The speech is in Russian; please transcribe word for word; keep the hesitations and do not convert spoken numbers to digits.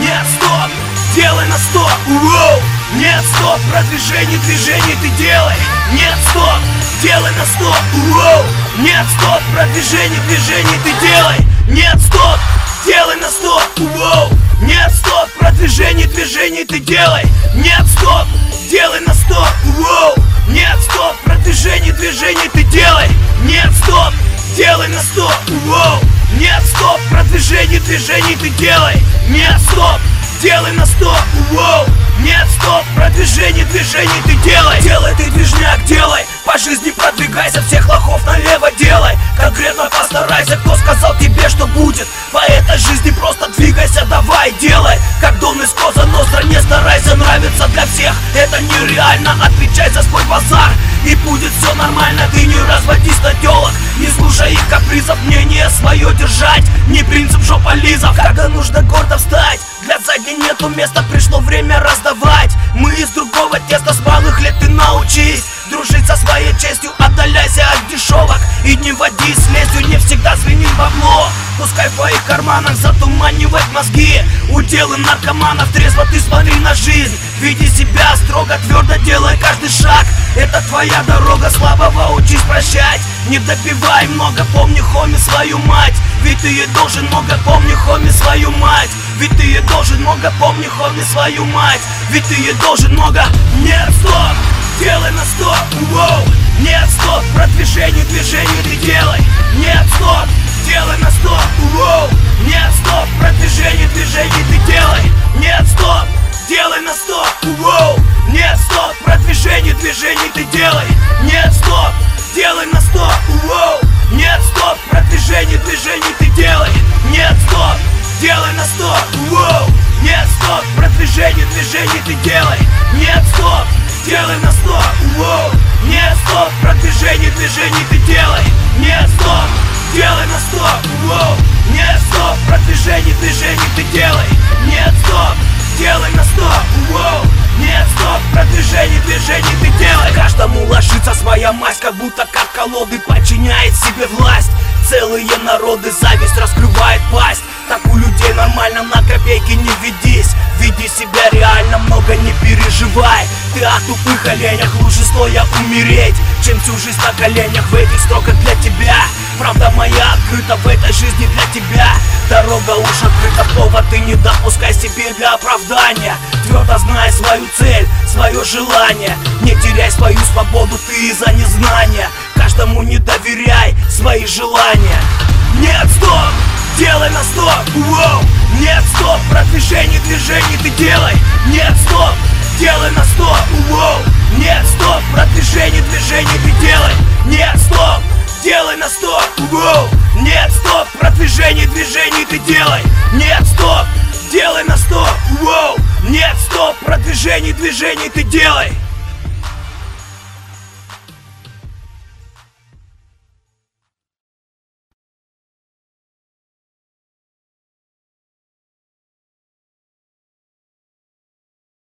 нет, стоп, делай на сто. Воу, нет, стоп, продвижение, движение ты делай. Нет, стоп, делай на сто. Воу, нет, стоп, продвижение, движение ты делай. Нет, стоп, делай на сто. Воу, нет, стоп, продвижение, движение ты делай. Нет, стоп, делай на сто. Воу, нет, стоп, продвижение, движение ты делай. Нет, стоп, делай на сто. Воу, нет, стоп, продвижение, движение ты делай. Нет, стоп, делай на сто. Воу, нет, стоп, продвижение, движение ты делай. Делай ты движняк, делай, по жизни продвигайся, всех лохов налево делай. Конкретно постарайся, кто сказал тебе, что будет. По этой жизни просто двигайся, давай, делай. Как Дон из Коза Ностра, не старайся нравиться для всех. Это нереально, отвечай за свой базар, и будет все нормально. Ты не разводись на телок, не слушай их капризов, мнение свое держать, не принцип жополизов. Когда нужно гордо встать, для задней нету места, пришло время раздавать. Мы из другого теста, с малых лет ты научись дружить со своей честью, отдаляйся от дешевок и не води с лестью, не всегда звенит бабло. Пускай в твоих карманах затуманивать мозги уделы наркоманов. Трезво ты смотри на жизнь, веди себя строго, твердо делай каждый шаг. Это твоя дорога, слабого учись прощать. Не добивай много, помни, хоми, свою мать. Ведь ты ей должен много, помни, хоми, свою мать. Ведь ты ей должен много, помни, хоми, свою мать. Ведь ты ей должен много. Нет, стоп, делай на сто. Воу, нет, стоп, продвижение, движение ты делай. Нет, стоп, делай на сто. Воу, нет, стоп, продвижение, движение ты делай. Нет, стоп, делай на сто. Воу, нет, стоп, продвижение, движение ты делай. Нет, стоп, делай на сто. Воу, нет, стоп, продвижение, движение ты делай. Нет, стоп, делай на сто. Воу, нет, стоп, продвижение, движение ты делай. Нет, стоп, делай на сто. Воу, нет, стоп, продвижение, движение ты делай. Нет, стоп, делай на сто. Воу, нет, стоп, продвижение, движение ты делай. Нет, стоп, делай на сто. Воу, нет, стоп, продвижение, движение ты делай. Каждому ложится своя масть, как будто как колоды подчиняет себе власть. Целые народы, зависть раскрывает пасть. Так у людей нормально, на копейки не ведись. Веди себя реально, много не переживай. Ты о тупых оленях, лучше стоя умереть, чем всю жизнь на коленях. В этих строках для тебя правда моя открыта, в этой жизни для тебя дорога уж открыта. Повод ты не допускай себе для оправдания. Твердо знай свою цель, свое желание. Не теряй свою свободу ты из-за незнания. Каждому не доверяй свои желания. Нет, стоп, делай на сто. Воу, нет, стоп, продвижение, движение ты делай. Нет, стоп, делай на сто. Воу, нет, стоп, продвижение, движение ты делай. Нет, стоп, делай на сто. Воу, нет, стоп, продвижение, движение ты делай. Нет, стоп, делай на сто. Воу, нет, стоп, продвижение, движение ты делай.